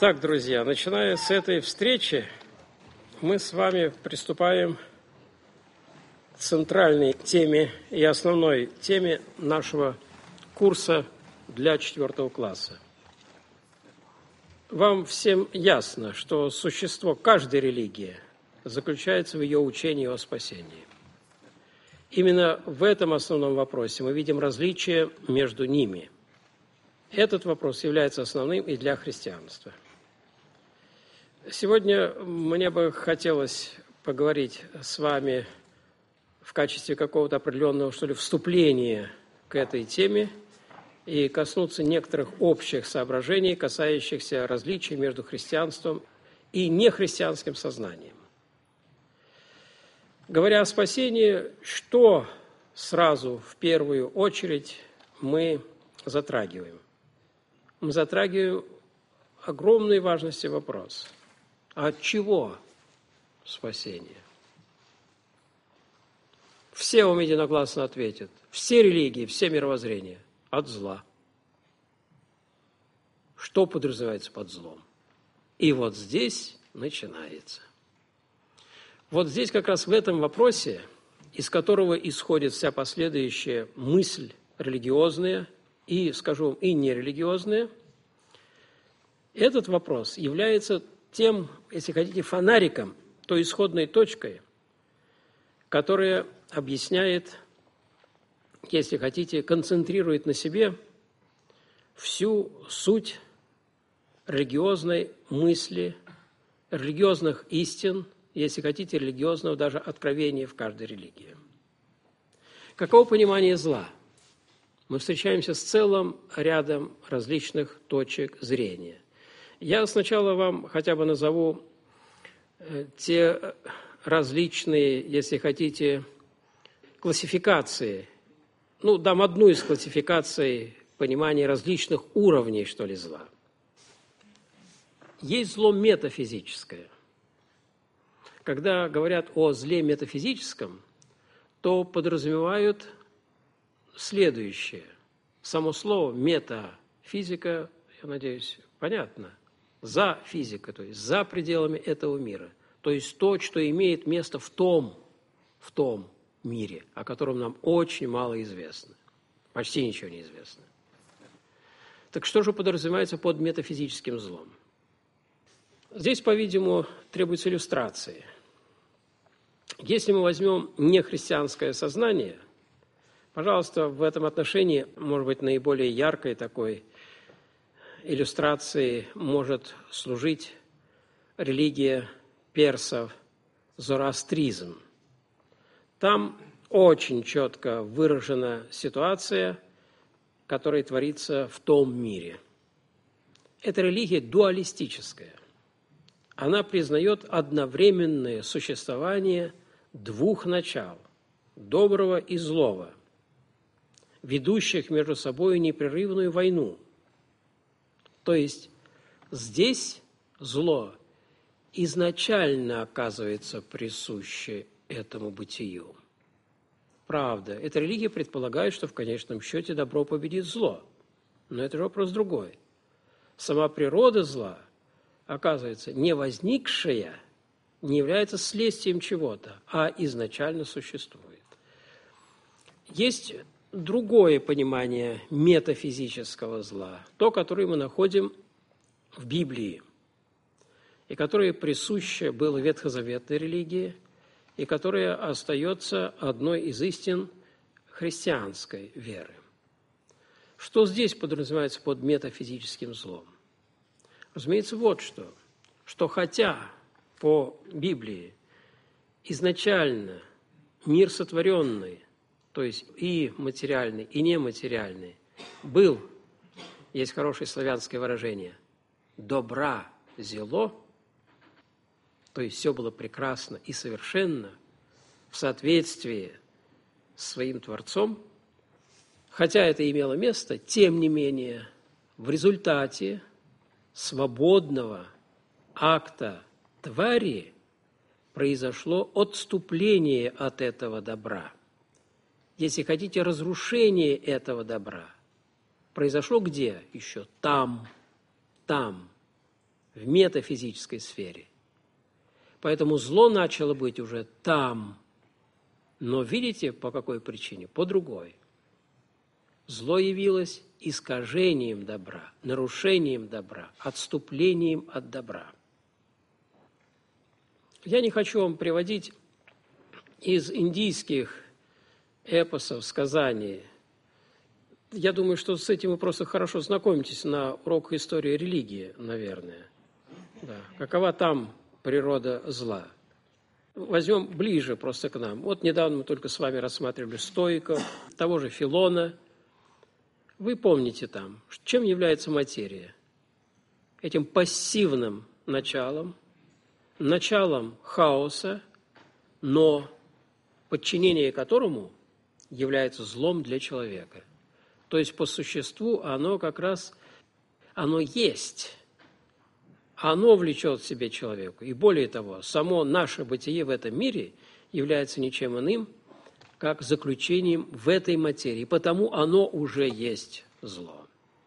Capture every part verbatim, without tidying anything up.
Так, друзья, начиная с этой встречи, мы с вами приступаем к центральной теме и основной теме нашего курса для четвертого класса. Вам всем ясно, что существо каждой религии заключается в ее учении о спасении. Именно в этом основном вопросе мы видим различия между ними. Этот вопрос является основным и для христианства. Сегодня мне бы хотелось поговорить с вами в качестве какого-то определенного, что ли, вступления к этой теме и коснуться некоторых общих соображений, касающихся различий между христианством и нехристианским сознанием. Говоря о спасении, что сразу в первую очередь мы затрагиваем? Мы затрагиваем огромной важности вопрос. От чего спасение? Все вам единогласно ответят. Все религии, все мировоззрения от зла. Что подразумевается под злом? И вот здесь начинается. Вот здесь как раз в этом вопросе, из которого исходит вся последующая мысль религиозная и, скажу вам, и нерелигиозная, этот вопрос является тем, если хотите, фонариком, той исходной точкой, которая объясняет, если хотите, концентрирует на себе всю суть религиозной мысли, религиозных истин, если хотите, религиозного даже откровения в каждой религии. Каково понимание зла? Мы встречаемся с целым рядом различных точек зрения. Я сначала вам хотя бы назову те различные, если хотите, классификации. Ну, дам одну из классификаций понимания различных уровней, что ли, зла. Есть зло метафизическое. Когда говорят о зле метафизическом, то подразумевают следующее. Само слово метафизика, я надеюсь, понятно. За физикой, то есть за пределами этого мира. То есть то, что имеет место в том, в том мире, о котором нам очень мало известно. Почти ничего не известно. Так что же подразумевается под метафизическим злом? Здесь, по-видимому, требуется иллюстрации. Если мы возьмем нехристианское сознание, пожалуйста, в этом отношении, может быть, наиболее яркой такой иллюстрацией может служить религия персов, зороастризм. Там очень четко выражена ситуация, которая творится в том мире. Эта религия дуалистическая. Она признает одновременное существование двух начал – доброго и злого, ведущих между собой непрерывную войну. То есть здесь зло изначально оказывается присуще этому бытию. Правда, эта религия предполагает, что в конечном счете добро победит зло. Но это же вопрос другой. Сама природа зла, оказывается, не возникшая, не является следствием чего-то, а изначально существует. Есть другое понимание метафизического зла, то, которое мы находим в Библии, и которое присуще было ветхозаветной религии, и которое остается одной из истин христианской веры. Что здесь подразумевается под метафизическим злом? Разумеется, вот что, что хотя по Библии изначально мир сотворенный, то есть и материальный, и нематериальный, был, есть хорошее славянское выражение, добра зело, то есть все было прекрасно и совершенно в соответствии с своим Творцом, хотя это имело место, тем не менее, в результате свободного акта твари произошло отступление от этого добра. Если хотите, разрушение этого добра произошло где? Еще там, там, в метафизической сфере. Поэтому зло начало быть уже там. Но видите, по какой причине? По другой. Зло явилось искажением добра, нарушением добра, отступлением от добра. Я не хочу вам приводить из индийских эпосов, сказаний. Я думаю, что с этим вы просто хорошо знакомитесь на уроках истории религии, наверное. Да. Какова там природа зла? Возьмем ближе просто к нам. Вот недавно мы только с вами рассматривали стоиков, того же Филона. Вы помните там, чем является материя? Этим пассивным началом, началом хаоса, но подчинение которому является злом для человека. То есть по существу оно как раз, оно есть, оно влечет в себе человека. И более того, само наше бытие в этом мире является ничем иным, как заключением в этой материи, потому оно уже есть зло.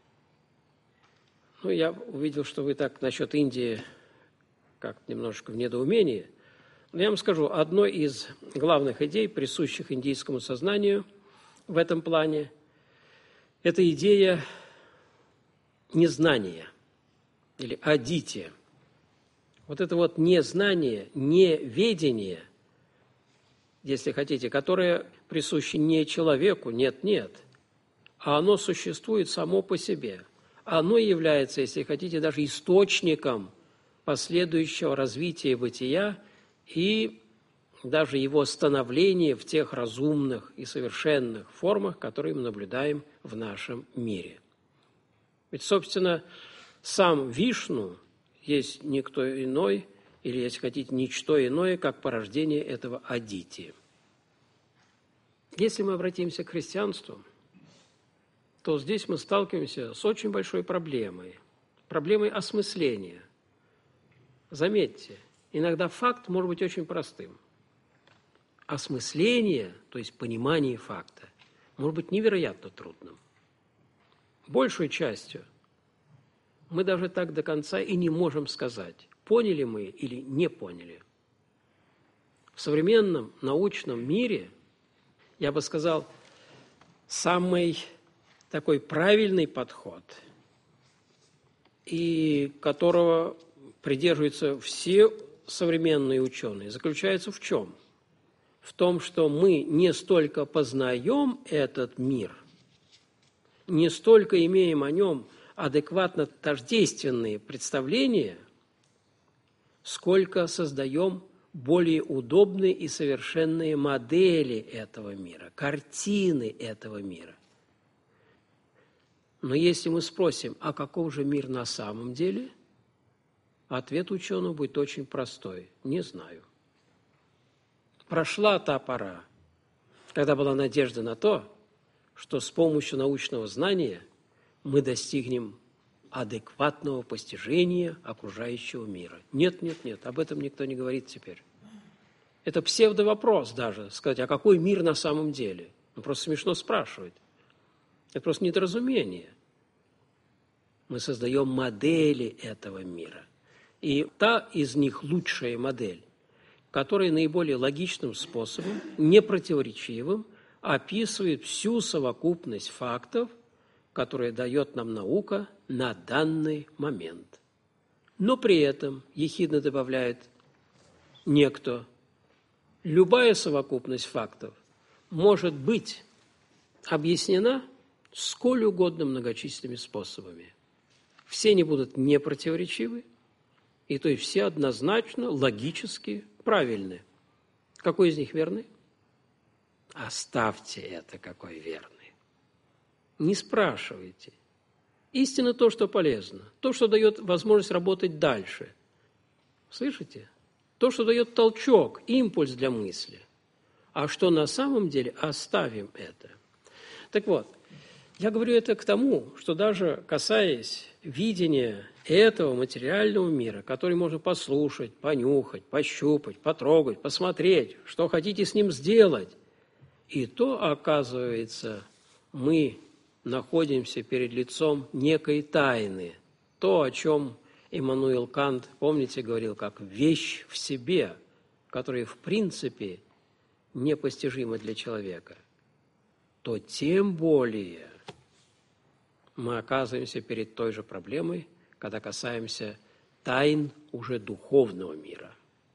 Ну, я увидел, что вы так насчет Индии как немножечко в недоумении. Но я вам скажу, одной из главных идей, присущих индийскому сознанию в этом плане, это идея незнания или адития. Вот это вот незнание, неведение, если хотите, которое присуще не человеку, нет-нет, а оно существует само по себе. Оно является, если хотите, даже источником последующего развития бытия и даже его становления в тех разумных и совершенных формах, которые мы наблюдаем в нашем мире. Ведь, собственно, сам Вишну есть никто иной, или, если хотите, ничто иное, как порождение этого адитии. Если мы обратимся к христианству, то здесь мы сталкиваемся с очень большой проблемой, проблемой осмысления. Заметьте, иногда факт может быть очень простым. Осмысление, то есть понимание факта, может быть невероятно трудным. Большей частью мы даже так до конца и не можем сказать, поняли мы или не поняли. В современном научном мире, я бы сказал, самый такой правильный подход, и которого придерживаются все современные ученые, заключается в чем? В том, что мы не столько познаем этот мир, не столько имеем о нем адекватно тождественные представления, сколько создаем более удобные и совершенные модели этого мира, картины этого мира. Но если мы спросим, а каков же мир на самом деле, ответ ученого будет очень простой – не знаю. Прошла та пора, когда была надежда на то, что с помощью научного знания мы достигнем адекватного постижения окружающего мира. Нет, нет, нет, об этом никто не говорит теперь. Это псевдовопрос даже, сказать, а какой мир на самом деле? Ну, просто смешно спрашивать. Это просто недоразумение. Мы создаем модели этого мира. И та из них лучшая модель, которая наиболее логичным способом, непротиворечивым, описывает всю совокупность фактов, которые дает нам наука на данный момент. Но при этом, ехидно добавляет некто, любая совокупность фактов может быть объяснена сколь угодно многочисленными способами. Все они будут непротиворечивы, и то есть все однозначно, логически правильны. Какой из них верный? Оставьте это, какой верный. Не спрашивайте. Истина то, что полезно, то, что дает возможность работать дальше. Слышите? То, что дает толчок, импульс для мысли. А что на самом деле, оставим это. Так вот, я говорю это к тому, что даже касаясь видения этого материального мира, который можно послушать, понюхать, пощупать, потрогать, посмотреть, что хотите с ним сделать, и то, оказывается, мы находимся перед лицом некой тайны. То, о чем Иммануил Кант, помните, говорил, как вещь в себе, которая в принципе непостижима для человека, то тем более мы оказываемся перед той же проблемой, когда касаемся тайн уже духовного мира.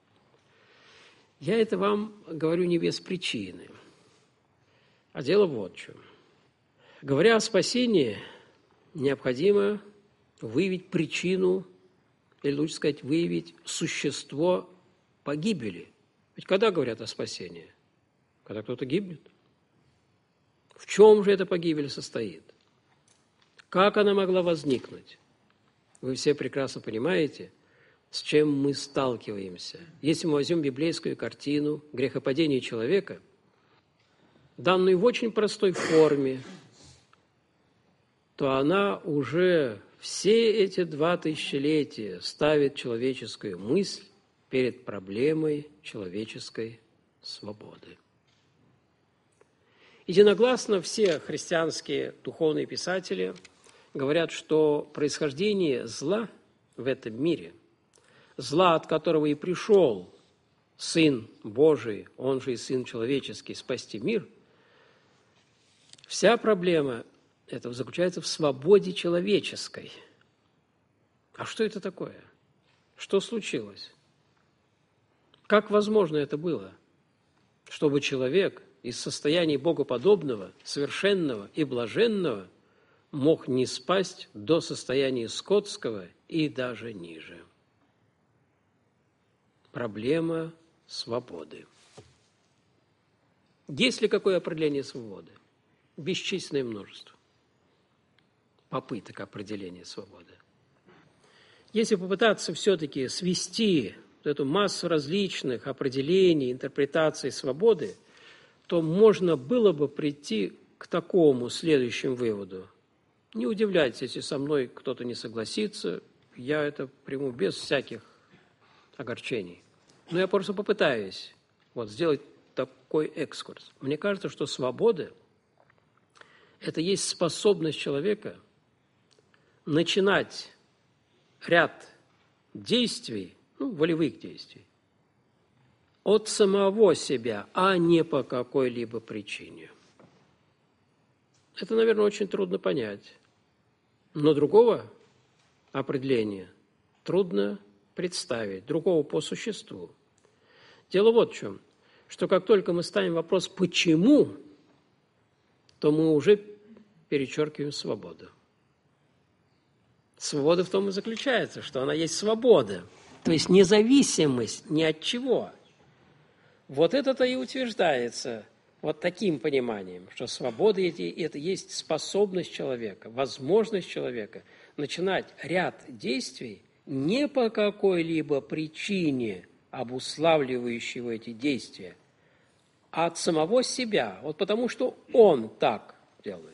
Я это вам говорю не без причины, а дело вот в чем. Говоря о спасении, необходимо выявить причину, или лучше сказать, выявить существо погибели. Ведь когда говорят о спасении? Когда кто-то гибнет. В чем же эта погибель состоит? Как она могла возникнуть? Вы все прекрасно понимаете, с чем мы сталкиваемся. Если мы возьмем библейскую картину грехопадения человека, данную в очень простой форме, то она уже все эти два тысячелетия ставит человеческую мысль перед проблемой человеческой свободы. Единогласно все христианские духовные писатели говорят, что происхождение зла в этом мире, зла, от которого и пришел Сын Божий, он же и Сын Человеческий, спасти мир, вся проблема этого заключается в свободе человеческой. А что это такое? Что случилось? Как возможно это было, чтобы человек из состояния богоподобного, совершенного и блаженного мог не спасть до состояния скотского и даже ниже? Проблема свободы. Есть ли какое определение свободы? Бесчисленное множество попыток определения свободы. Если попытаться все-таки свести эту массу различных определений, интерпретаций свободы, то можно было бы прийти к такому следующему выводу. Не удивляйтесь, если со мной кто-то не согласится, я это приму без всяких огорчений. Но я просто попытаюсь вот сделать такой экскурс. Мне кажется, что свобода – это есть способность человека начинать ряд действий, ну, волевых действий, от самого себя, а не по какой-либо причине. Это, наверное, очень трудно понять. Но другого определения трудно представить, другого по существу. Дело вот в чем, что как только мы ставим вопрос «почему?», то мы уже перечеркиваем свободу. Свобода в том и заключается, что она есть свобода, то есть независимость ни от чего. Вот это-то и утверждается вот таким пониманием, что свобода – это есть способность человека, возможность человека начинать ряд действий не по какой-либо причине, обуславливающего эти действия, а от самого себя, вот потому что он так делает.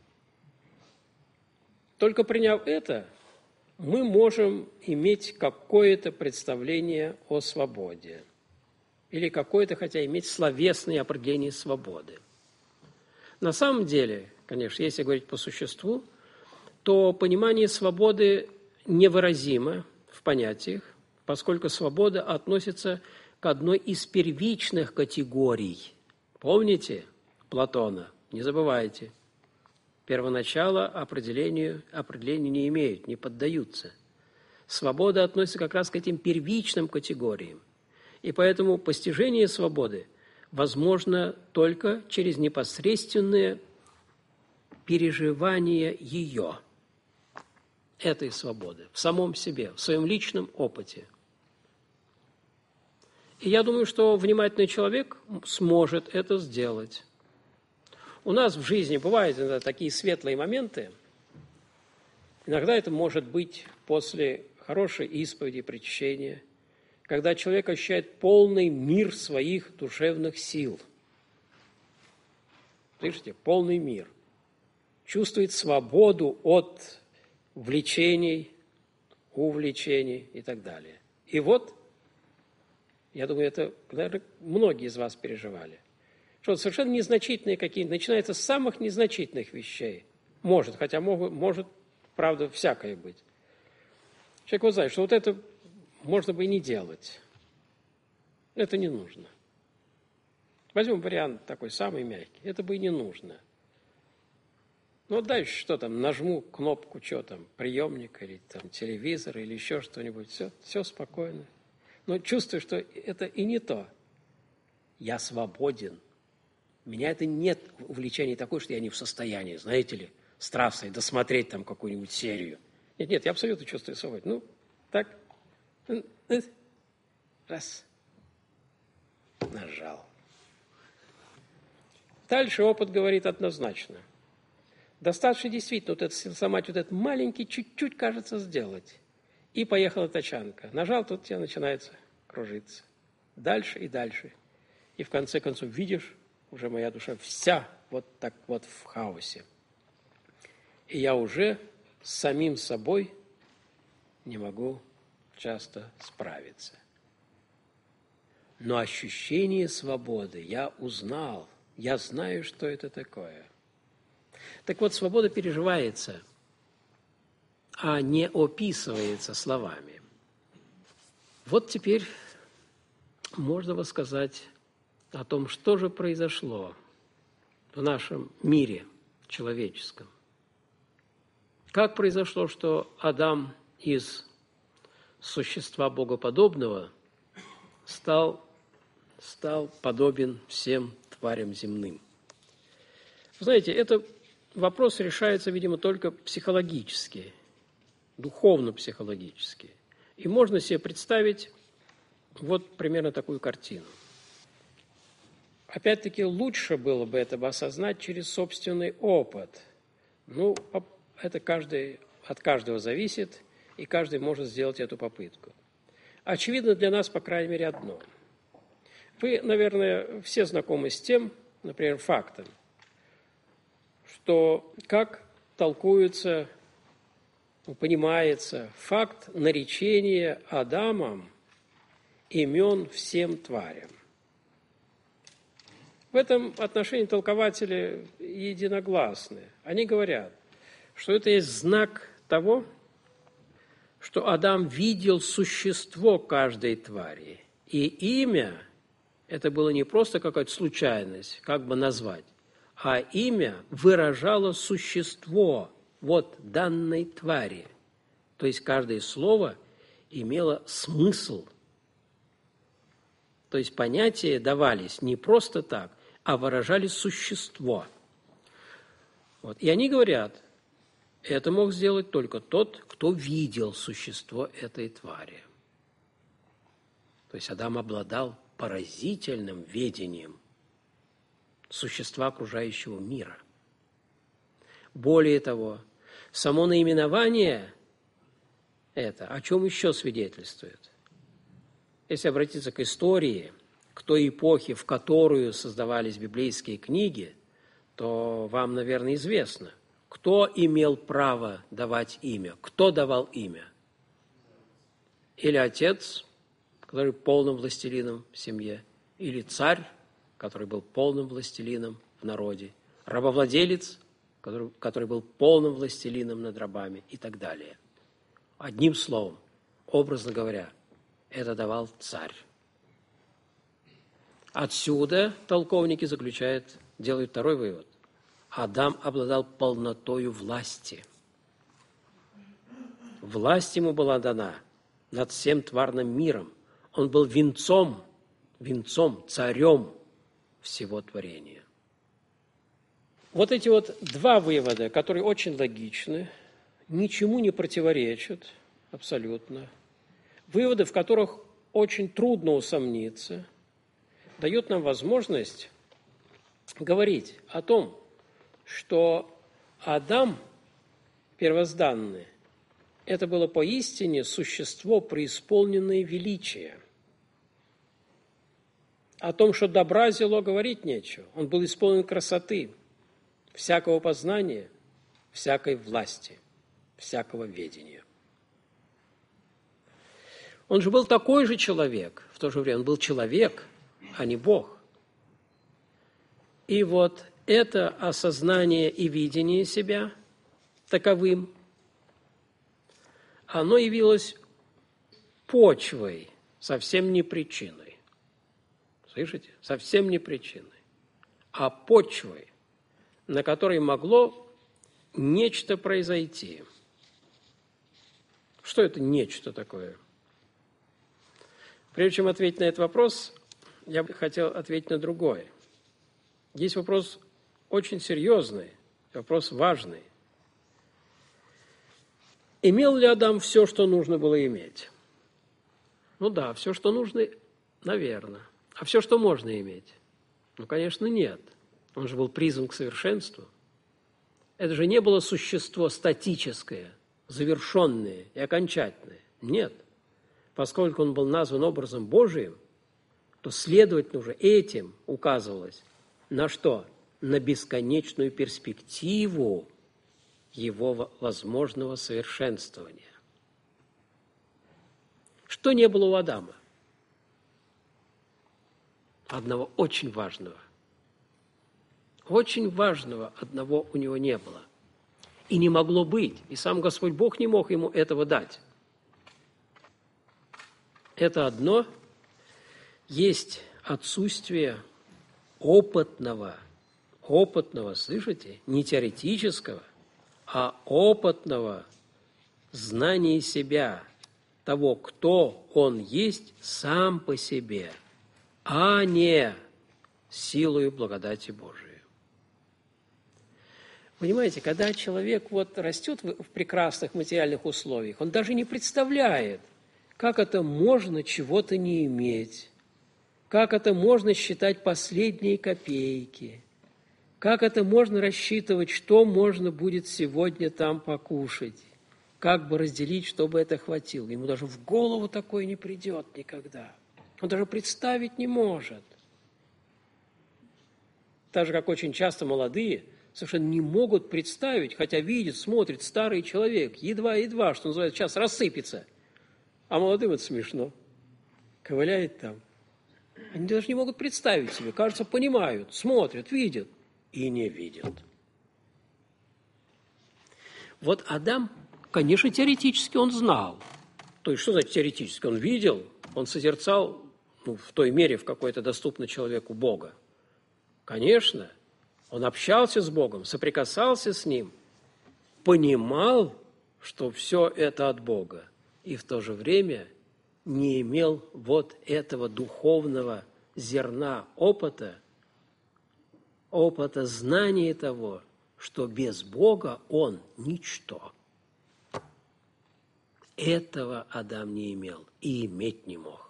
Только приняв это, мы можем иметь какое-то представление о свободе или какое-то, хотя иметь словесное определение свободы. На самом деле, конечно, если говорить по существу, то понимание свободы невыразимо в понятиях, поскольку свобода относится к одной из первичных категорий. Помните Платона? Не забывайте. Первоначало определению, определению не имеют, не поддаются. Свобода относится как раз к этим первичным категориям. И поэтому постижение свободы возможно только через непосредственное переживание ее, этой свободы, в самом себе, в своем личном опыте. И я думаю, что внимательный человек сможет это сделать. У нас в жизни бывают иногда такие светлые моменты. Иногда это может быть после хорошей исповеди, причащения, когда человек ощущает полный мир своих душевных сил. Слышите? Полный мир. Чувствует свободу от влечений, увлечений и так далее. И вот, я думаю, это, наверное, многие из вас переживали, что совершенно незначительные какие-то, начинается с самых незначительных вещей. Может, хотя может, может, правда, всякое быть. Человек вот знает, что вот это можно бы и не делать. Это не нужно. Возьмем вариант такой самый мягкий. Это бы и не нужно. Ну, дальше что там, нажму кнопку, что там, приемник или там телевизор или еще что-нибудь. Все, все спокойно. Но чувствую, что это и не то. Я свободен. У меня это нет увлечения такое, что я не в состоянии, знаете ли, с трассой досмотреть там какую-нибудь серию. Нет, нет, я абсолютно чувствую свободу. Ну, так, раз, нажал. Дальше опыт говорит однозначно. Достаточно действительно вот это, сломать вот этот маленький, чуть-чуть, кажется, сделать. И поехала тачанка. Нажал, тут у тебя начинается кружиться. Дальше и дальше. И в конце концов, видишь, уже моя душа вся вот так вот в хаосе. И я уже с самим собой не могу часто справиться. Но ощущение свободы я узнал. Я знаю, что это такое. Так вот, свобода переживается, а не описывается словами. Вот теперь можно сказать о том, что же произошло в нашем мире человеческом. Как произошло, что Адам из существа богоподобного стал, стал подобен всем тварям земным? Знаете, это вопрос решается, видимо, только психологически, духовно-психологически. И можно себе представить вот примерно такую картину. Опять-таки, лучше было бы это бы осознать через собственный опыт. Ну, это каждый, от каждого зависит, и каждый может сделать эту попытку. Очевидно для нас, по крайней мере, одно. Вы, наверное, все знакомы с тем, например, фактом, что как толкуется, понимается факт наречения Адамом имен всем тварям. В этом отношении толкователи единогласны. Они говорят, что это есть знак того, что Адам видел существо каждой твари. И имя это было не просто какая-то случайность, как бы назвать, а имя выражало существо вот данной твари. То есть каждое слово имело смысл. То есть понятия давались не просто так, а выражали существо. Вот. И они говорят, это мог сделать только тот, кто видел существо этой твари. То есть Адам обладал поразительным ведением существа окружающего мира. Более того, само наименование это о чем еще свидетельствует? Если обратиться к истории, к той эпохе, в которую создавались библейские книги, то вам, наверное, известно, кто имел право давать имя, кто давал имя. Или отец, который был полным властелином в семье, или царь, который был полным властелином в народе, рабовладелец, который, который был полным властелином над рабами и так далее. Одним словом, образно говоря, это давал царь. Отсюда толковники заключают, делают второй вывод. Адам обладал полнотою власти. Власть ему была дана над всем тварным миром. Он был венцом, венцом, царем всего творения. Вот эти вот два вывода, которые очень логичны, ничему не противоречат абсолютно. Выводы, в которых очень трудно усомниться, дают нам возможность говорить о том, что Адам первозданный – это было поистине существо, преисполненное величия. О том, что добра зело говорить нечего. Он был исполнен красоты, всякого познания, всякой власти, всякого ведения. Он же был такой же человек, в то же время он был человек, а не Бог. И вот это осознание и видение себя таковым оно явилось почвой, совсем не причиной. Слышите? Совсем не причиной, а почвой, на которой могло нечто произойти. Что это нечто такое? Прежде чем ответить на этот вопрос, я бы хотел ответить на другой. Есть вопрос очень серьезный, вопрос важный. Имел ли Адам все, что нужно было иметь? Ну да, все, что нужно, наверное. А все, что можно иметь? Ну, конечно, нет. Он же был призван к совершенству. Это же не было существо статическое, завершенное и окончательное. Нет. Поскольку он был назван образом Божиим, то, следовательно, уже этим указывалось на что? На бесконечную перспективу его возможного совершенствования. Что не было у Адама? Одного очень важного. Очень важного одного у него не было. И не могло быть. И сам Господь Бог не мог ему этого дать. Это одно есть отсутствие опытного, опытного, слышите, не теоретического, а опытного знания себя, того, кто он есть сам по себе, а не силою благодати Божией. Понимаете, когда человек вот растет в прекрасных материальных условиях, он даже не представляет, как это можно чего-то не иметь, как это можно считать последние копейки, как это можно рассчитывать, что можно будет сегодня там покушать, как бы разделить, чтобы это хватило. Ему даже в голову такое не придет никогда. Он даже представить не может. Так же, как очень часто молодые совершенно не могут представить, хотя видит, смотрит старый человек, едва-едва, что называется, сейчас рассыпется. А молодым это смешно. Ковыляет там. Они даже не могут представить себе. Кажется, понимают, смотрят, видят и не видят. Вот Адам, конечно, теоретически он знал. То есть, что значит теоретически? Он видел, он созерцал, ну, в той мере, в какой это доступно человеку, Бога. Конечно, он общался с Богом, соприкасался с Ним, понимал, что все это от Бога, и в то же время не имел вот этого духовного зерна опыта, опыта знания того, что без Бога он ничто. Этого Адам не имел и иметь не мог.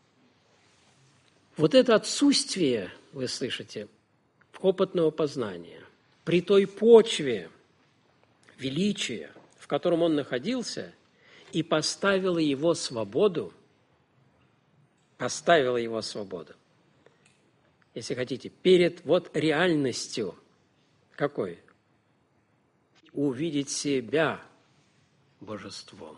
Вот это отсутствие, вы слышите, опытного познания, при той почве величия, в котором он находился, и поставила его свободу, поставила его свободу, если хотите, перед вот реальностью какой? Увидеть себя божеством.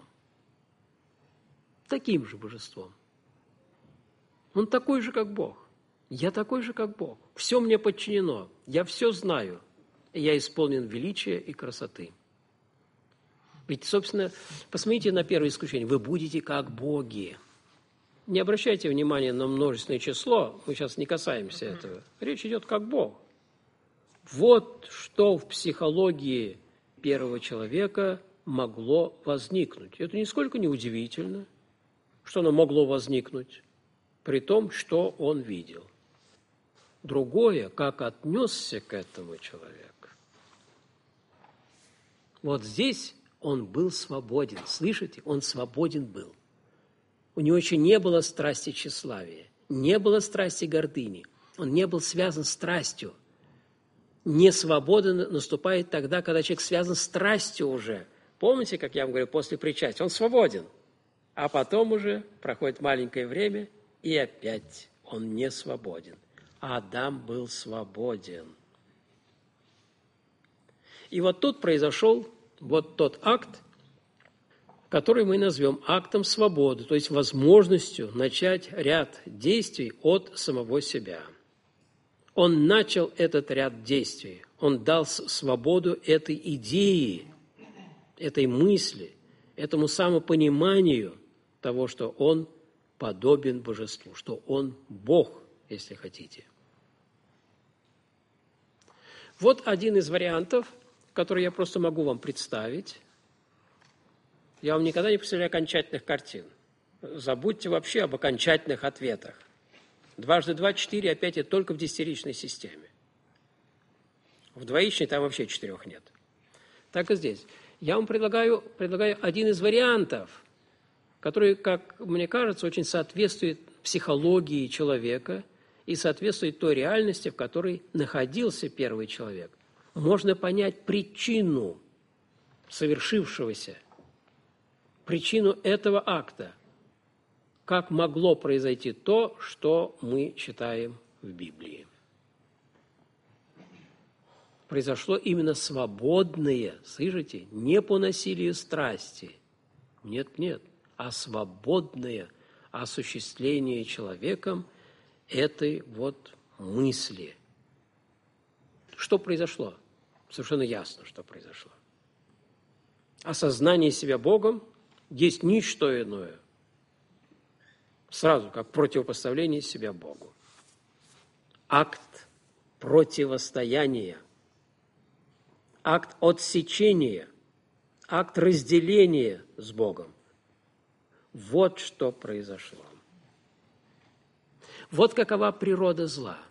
Таким же божеством. Он такой же, как Бог. Я такой же, как Бог. Все мне подчинено. Я все знаю. Я исполнен величия и красоты. Ведь, собственно, посмотрите на первое исключение. Вы будете как боги. Не обращайте внимания на множественное число. Мы сейчас не касаемся этого. Речь идет как Бог. Вот что в психологии первого человека могло возникнуть. Это нисколько не удивительно, что оно могло возникнуть, при том, что он видел. Другое, как отнесся к этому человек. Вот здесь он был свободен. Слышите? Он свободен был. У него еще не было страсти тщеславия, не было страсти гордыни. Он не был связан страстью. Несвобода наступает тогда, когда человек связан с страстью уже. Помните, как я вам говорю, после причастия? Он свободен. А потом уже проходит маленькое время, и опять он не свободен. А Адам был свободен. И вот тут произошел вот тот акт, который мы назовем актом свободы, то есть возможностью начать ряд действий от самого себя. Он начал этот ряд действий, он дал свободу этой идеи, этой мысли, этому самопониманию того, что он подобен божеству, что он Бог, если хотите. Вот один из вариантов, который я просто могу вам представить. Я вам никогда не представляю окончательных картин. Забудьте вообще об окончательных ответах. Дважды два – четыре, опять это только в десятиричной системе. В двоичной там вообще четырех нет. Так и здесь. Я вам предлагаю, предлагаю один из вариантов, который, как мне кажется, очень соответствует психологии человека и соответствует той реальности, в которой находился первый человек. Можно понять причину совершившегося, причину этого акта, как могло произойти то, что мы читаем в Библии. Произошло именно свободное, слышите, не по насилию страсти, нет, нет, а свободное осуществление человеком этой вот мысли. Что произошло? Совершенно ясно, что произошло. Осознание себя Богом есть не что иное. Сразу, как противопоставление себя Богу. Акт противостояния, акт отсечения, акт разделения с Богом. Вот что произошло. Вот какова природа зла.